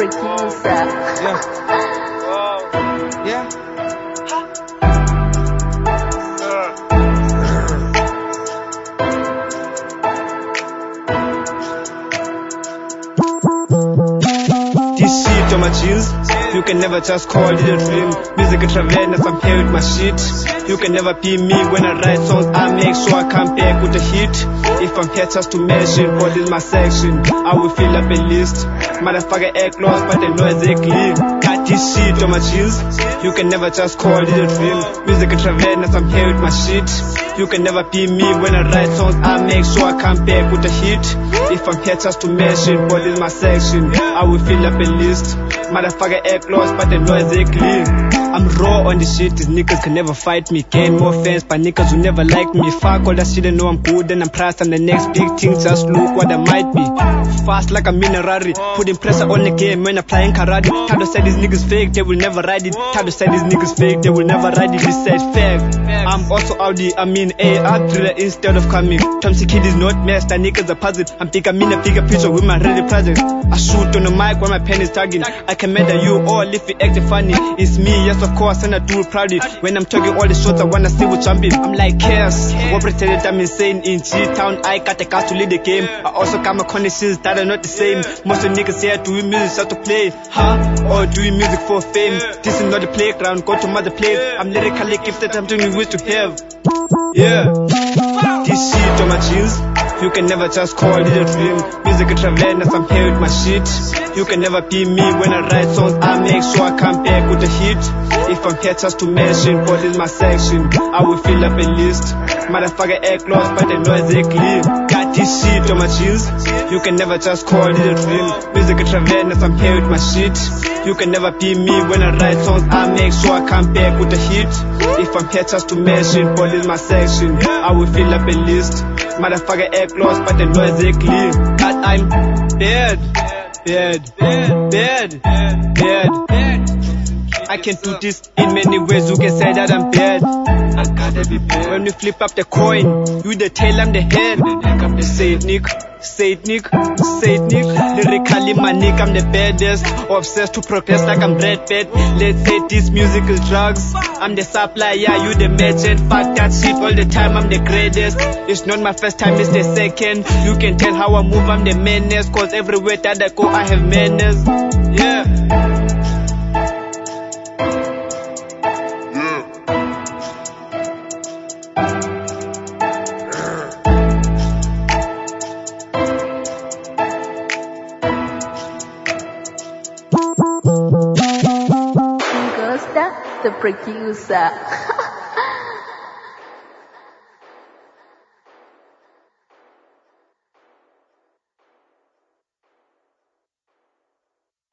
producer. Yeah. Yeah. This shit on my jeans, you can never just call it a dream. Music intravenous, I'm here with my shit. You can never be me when I write songs, I make sure I come back with a hit. If I'm here just to mention all in my section, I will fill up a list. Motherfucker act lost, but they know exactly. Got this shit on my jeans, you can never just call it a dream. Music intravenous, I'm here with my shit. You can never be me when I write songs, I make sure I come back with a hit. If I'm here just to mention all in my section, I will fill up a list. Motherfucker act lost, but they know exactly. I'm raw on this shit, these niggas can never fight me. Gain more fans by niggas who never like me. Fuck all that shit, I know I'm good and I'm priced. I'm the next big thing, just look what I might be. Fast like a Minarari, putting pressure on the game when applying karate. Time to say these niggas fake, they will never ride it. Time to say these niggas fake, they will never ride it. He said fact. I'm also Audi, I mean AR thriller instead of coming. Tomsy kid is not messed, that niggas are puzzled. I'm big, I mean a bigger picture with my ready projects. I shoot on the mic when my pen is tagging. I can murder you all if you act funny. It's me, yes of course, and I do it proudly. When I'm talking all the shots, I wanna see what's jumping. I'm like chaos, what pretended I'm insane. In G-Town, I got the cast to lead the game. I also got my connections that are not the same. Most of the niggas here doing music just to play, or doing music for fame. This is not the playground, go to mother place. I'm lyrically gifted, I'm doing it wish to have. Yeah, this shit on my jeans, you can never just call it a dream. Music intravenous, I'm here with my shit. You can never be me when I write songs, I make sure I come back with a hit. If I'm here just to mention all in my section, I will fill up a list. Motherfucker act lost, but they know exactly. Got this shit on my jeans, you can never just call it a dream. Music intravenous, I'm here with my shit. You can never be me when I write songs, I make sure I come back with a hit. If I'm here just to mention all in my section, I will fill up a list. Motherfucker act lost, but they know exactly that I'm bad. I can do this in many ways, you can say that I'm bad. I gotta be bad. When we flip up the coin, you the tail, I'm the head. Say it, Nick. Lyrically, my nick, I'm the baddest. Obsessed to progress like I'm Brad Pitt. Let's say this music is drugs. I'm the supplier, you the merchant. Fuck that shit all the time, I'm the greatest. It's not my first time, it's the second. You can tell how I move, I'm the menace. Cause everywhere that I go, I have manners. Yeah. Ghosta, the producer.